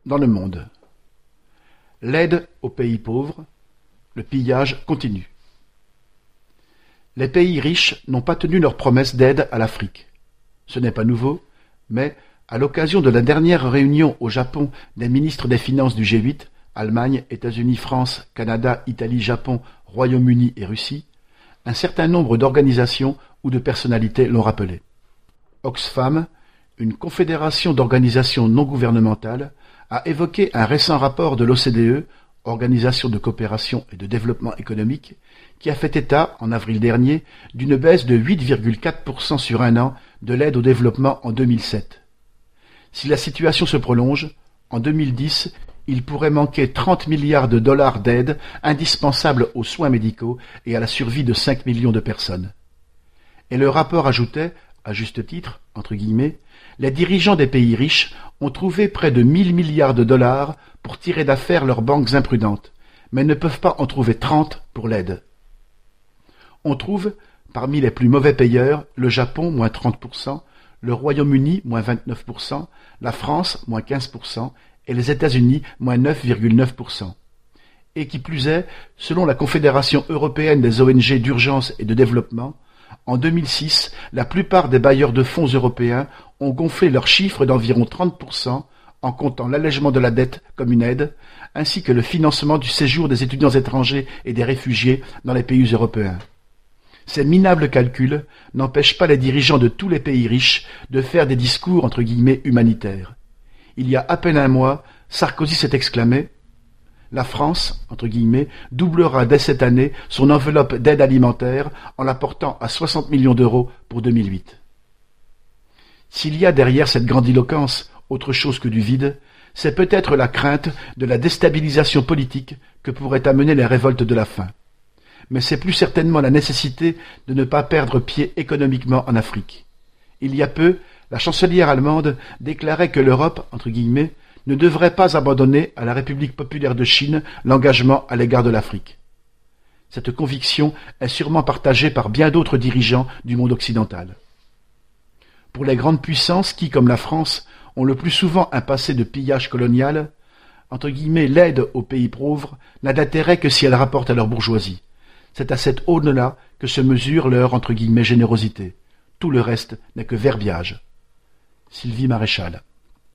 dans le monde. L'aide aux pays pauvres, le pillage continue. Les pays riches n'ont pas tenu leur promesse d'aide à l'Afrique. Ce n'est pas nouveau, mais à l'occasion de la dernière réunion au Japon des ministres des Finances du G8, Allemagne, États-Unis, France, Canada, Italie, Japon, Royaume-Uni et Russie, un certain nombre d'organisations ou de personnalités l'ont rappelé. Oxfam, une confédération d'organisations non gouvernementales, a évoqué un récent rapport de l'OCDE, Organisation de coopération et de développement économique, qui a fait état, en avril dernier, d'une baisse de 8,4% sur un an de l'aide au développement en 2007. Si la situation se prolonge, en 2010, il pourrait manquer 30 milliards de dollars d'aide indispensables aux soins médicaux et à la survie de 5 millions de personnes. Et le rapport ajoutait, à juste titre, entre guillemets, les dirigeants des pays riches ont trouvé près de 1000 milliards de dollars pour tirer d'affaire leurs banques imprudentes, mais ne peuvent pas en trouver 30 pour l'aide. On trouve, parmi les plus mauvais payeurs, le Japon, moins 30%, le Royaume-Uni, moins 29%, la France, moins 15%, et les États-Unis, moins 9,9%. Et qui plus est, selon la Confédération européenne des ONG d'urgence et de développement, en 2006, la plupart des bailleurs de fonds européens ont gonflé leurs chiffres d'environ 30% en comptant l'allègement de la dette comme une aide, ainsi que le financement du séjour des étudiants étrangers et des réfugiés dans les pays européens. Ces minables calculs n'empêchent pas les dirigeants de tous les pays riches de faire des discours entre guillemets humanitaires. Il y a à peine un mois, Sarkozy s'est exclamé « La France, entre guillemets, doublera dès cette année son enveloppe d'aide alimentaire en la portant à 60 millions d'euros pour 2008. » S'il y a derrière cette grandiloquence autre chose que du vide, c'est peut-être la crainte de la déstabilisation politique que pourraient amener les révoltes de la faim. Mais c'est plus certainement la nécessité de ne pas perdre pied économiquement en Afrique. Il y a peu, la chancelière allemande déclarait que l'Europe, entre guillemets, ne devrait pas abandonner à la République populaire de Chine l'engagement à l'égard de l'Afrique. Cette conviction est sûrement partagée par bien d'autres dirigeants du monde occidental. Pour les grandes puissances qui, comme la France, ont le plus souvent un passé de pillage colonial, entre guillemets, l'aide aux pays pauvres n'a d'intérêt que si elle rapporte à leur bourgeoisie. C'est à cette aune-là que se mesure leur, entre guillemets, générosité. Tout le reste n'est que verbiage. Sylvie Maréchal.